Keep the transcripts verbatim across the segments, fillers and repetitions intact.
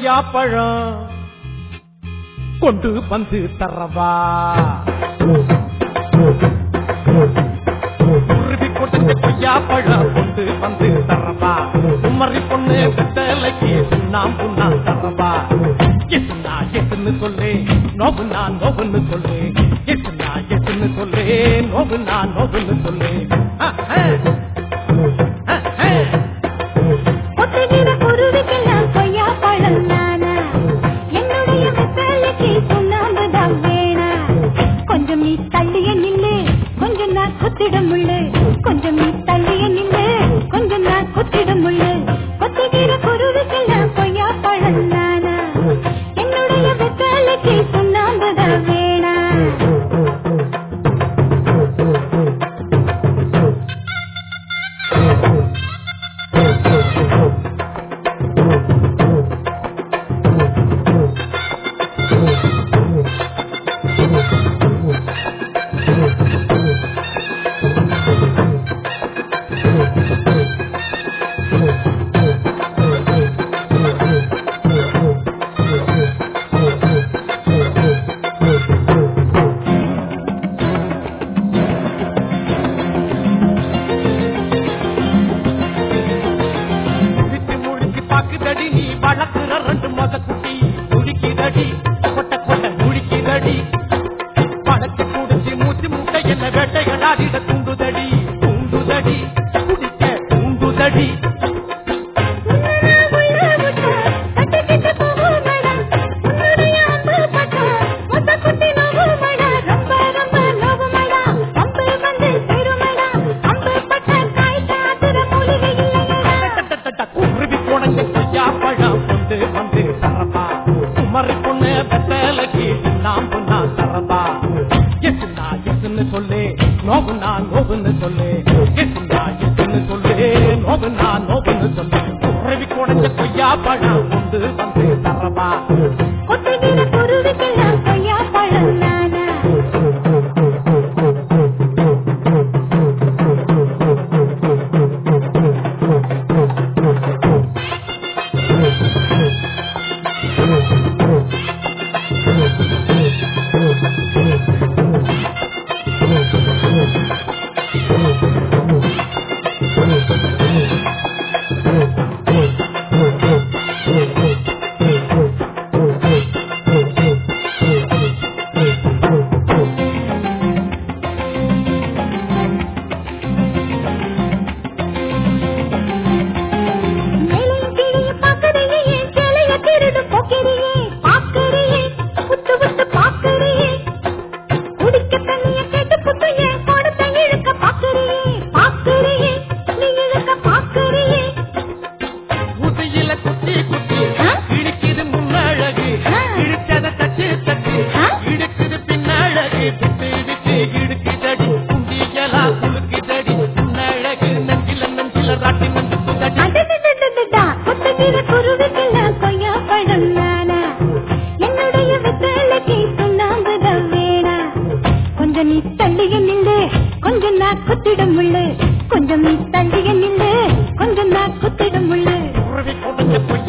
கொய்யா பழம் கொண்டு வந்து தரவா உருவி கொடுத்த கொய்யா பழம் கொண்டு வந்து தரவா குமரி பொண்ணு விட்டலைக்கு சுண்ணாம் புண்ணா தரவா எசுனா எசுன்னு சொல்லு நோவுனா நோவுன்னு சொல்லு எசுனா எசுன்னு சொல்லு நோவுனா நோவுன்னு சொல்லு கொஞ்சம் நீ தள்ளிய நில்லு கொஞ்சம் நான் குத்திடும் முள்ளு கொஞ்சம் நீ தள்ளிய நில்லு கொஞ்சம் நான் குத்திடும் முள்ளு கொத்துகிற குருவிக்கெல்லாம் பொய்யா பழம் நானா என்னுடைய வெத்தலைக்கு சுண்ணாம்புதா வேணா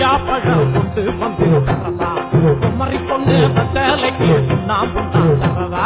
குமரி பொண்ணு பத்தலைக்கு நான்